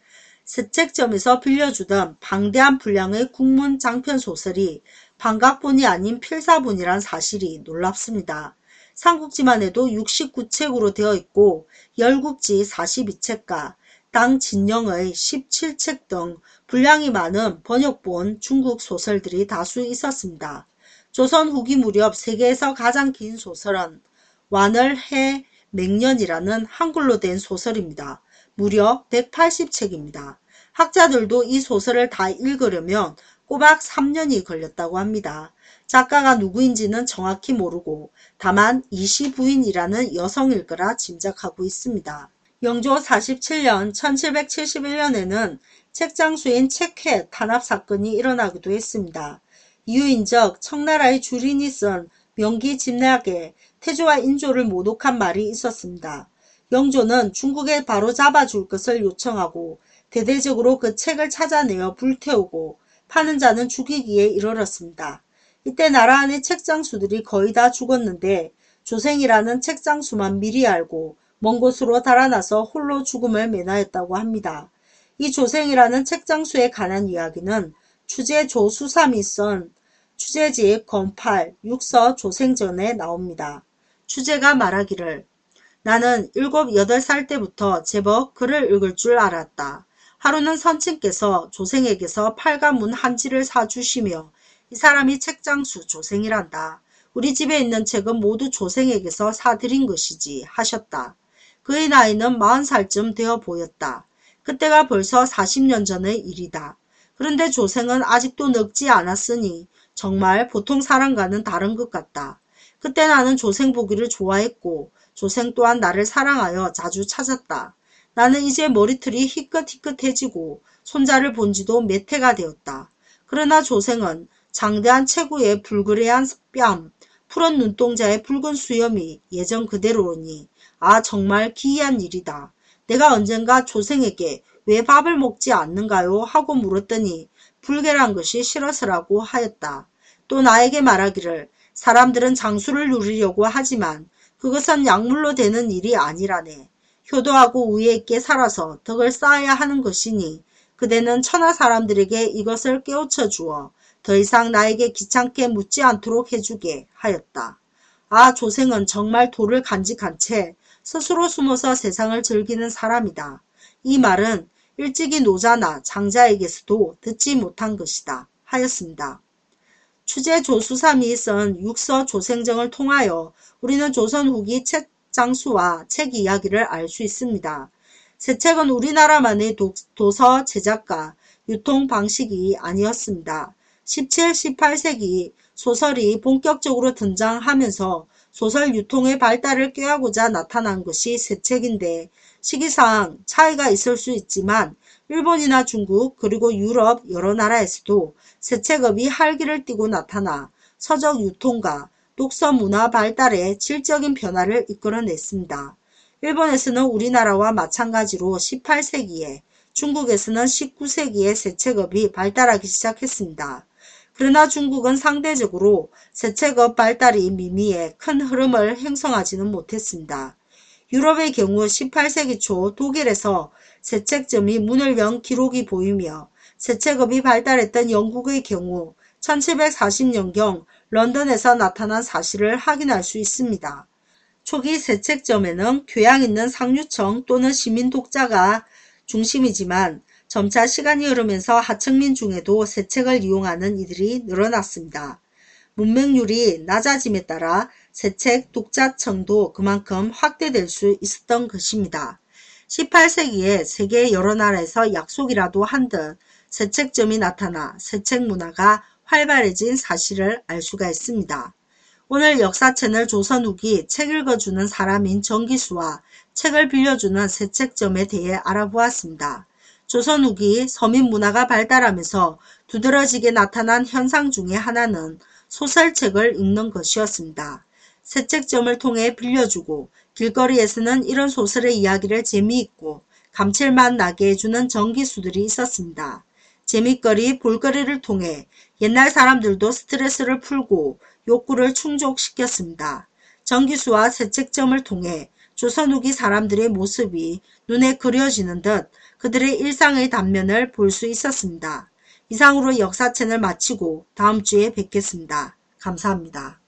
세책점에서 빌려주던 방대한 분량의 국문 장편 소설이 반각본이 아닌 필사본이란 사실이 놀랍습니다. 삼국지만 해도 육십구 책으로 되어 있고 열국지 사십이 책과 당 진영의 십칠 책 등 분량이 많은 번역본 중국 소설들이 다수 있었습니다. 조선 후기 무렵 세계에서 가장 긴 소설은 완월해 맹년이라는 한글로 된 소설입니다. 무려 백팔십 책입니다. 학자들도 이 소설을 다 읽으려면 꼬박 삼 년이 걸렸다고 합니다. 작가가 누구인지는 정확히 모르고 다만 이시부인이라는 여성일 거라 짐작하고 있습니다. 영조 사십칠 년 천칠백칠십일 년에는 책장수인 책회 탄압 사건이 일어나기도 했습니다. 이유인적 청나라의 주린이 쓴 명기 집략에 태조와 인조를 모독한 말이 있었습니다. 영조는 중국에 바로 잡아줄 것을 요청하고 대대적으로 그 책을 찾아내어 불태우고 파는 자는 죽이기에 이르렀습니다. 이때 나라 안의 책장수들이 거의 다 죽었는데 조생이라는 책장수만 미리 알고 먼 곳으로 달아나서 홀로 죽음을 매나였다고 합니다. 이 조생이라는 책장수에 관한 이야기는 추제 조수삼이 쓴 추제집 건팔 육서 조생전에 나옵니다. 추제가 말하기를 나는 일곱 여덟 살 때부터 제법 글을 읽을 줄 알았다. 하루는 선친께서 조생에게서 팔가문 한지를 사주시며 이 사람이 책장수 조생이란다. 우리 집에 있는 책은 모두 조생에게서 사들인 것이지 하셨다. 그의 나이는 마흔 살쯤 되어 보였다. 그때가 벌써 사십 년 전의 일이다. 그런데 조생은 아직도 늙지 않았으니 정말 보통 사람과는 다른 것 같다. 그때 나는 조생 보기를 좋아했고 조생 또한 나를 사랑하여 자주 찾았다. 나는 이제 머리털이 희끗희끗해지고 손자를 본 지도 몇 해가 되었다. 그러나 조생은 장대한 체구의 불그레한 뺨, 푸른 눈동자의 붉은 수염이 예전 그대로니 아 정말 기이한 일이다. 내가 언젠가 조생에게 왜 밥을 먹지 않는가요? 하고 물었더니 불결한 것이 싫어서라고 하였다. 또 나에게 말하기를 사람들은 장수를 누리려고 하지만 그것은 약물로 되는 일이 아니라네. 효도하고 우애 있게 살아서 덕을 쌓아야 하는 것이니 그대는 천하 사람들에게 이것을 깨우쳐 주어 더 이상 나에게 귀찮게 묻지 않도록 해주게 하였다. 아 조생은 정말 도를 간직한 채 스스로 숨어서 세상을 즐기는 사람이다. 이 말은 일찍이 노자나 장자에게서도 듣지 못한 것이다 하였습니다. 추제 조수삼이 쓴 육서 조생정을 통하여 우리는 조선 후기 책장수와 책 이야기를 알 수 있습니다. 새 책은 우리나라만의 도, 도서 제작과 유통 방식이 아니었습니다. 십칠, 십팔 세기 소설이 본격적으로 등장하면서 소설 유통의 발달을 꾀하고자 나타난 것이 새 책인데 시기상 차이가 있을 수 있지만 일본이나 중국 그리고 유럽 여러 나라에서도 새 책업이 활기를 띠고 나타나 서적 유통과 독서 문화 발달에 질적인 변화를 이끌어냈습니다. 일본에서는 우리나라와 마찬가지로 십팔 세기에, 중국에서는 십구 세기에 세척업이 발달하기 시작했습니다. 그러나 중국은 상대적으로 세척업 발달이 미미해 큰 흐름을 형성하지는 못했습니다. 유럽의 경우 십팔 세기 초 독일에서 세척점이 문을 연 기록이 보이며 세척업이 발달했던 영국의 경우 천칠백사십 년경 런던에서 나타난 사실을 확인할 수 있습니다. 초기 세척점에는 교양 있는 상류층 또는 시민 독자가 중심이지만 점차 시간이 흐르면서 하층민 중에도 세척을 이용하는 이들이 늘어났습니다. 문맹률이 낮아짐에 따라 세척 독자층도 그만큼 확대될 수 있었던 것입니다. 십팔 세기에 세계 여러 나라에서 약속이라도 한 듯 세척점이 나타나 세척 문화가 활발해진 사실을 알 수가 있습니다. 오늘 역사 채널 조선 후기 책 읽어주는 사람인 정기수와 책을 빌려주는 세척점에 대해 알아보았습니다. 조선 후기 서민 문화가 발달하면서 두드러지게 나타난 현상 중에 하나는 소설책을 읽는 것이었습니다. 세척점을 통해 빌려주고 길거리에서는 이런 소설의 이야기를 재미있고 감칠맛 나게 해주는 정기수들이 있었습니다. 재밌거리, 볼거리를 통해 옛날 사람들도 스트레스를 풀고 욕구를 충족시켰습니다. 정기수와 세척점을 통해 조선 후기 사람들의 모습이 눈에 그려지는 듯 그들의 일상의 단면을 볼 수 있었습니다. 이상으로 역사 채널 마치고 다음 주에 뵙겠습니다. 감사합니다.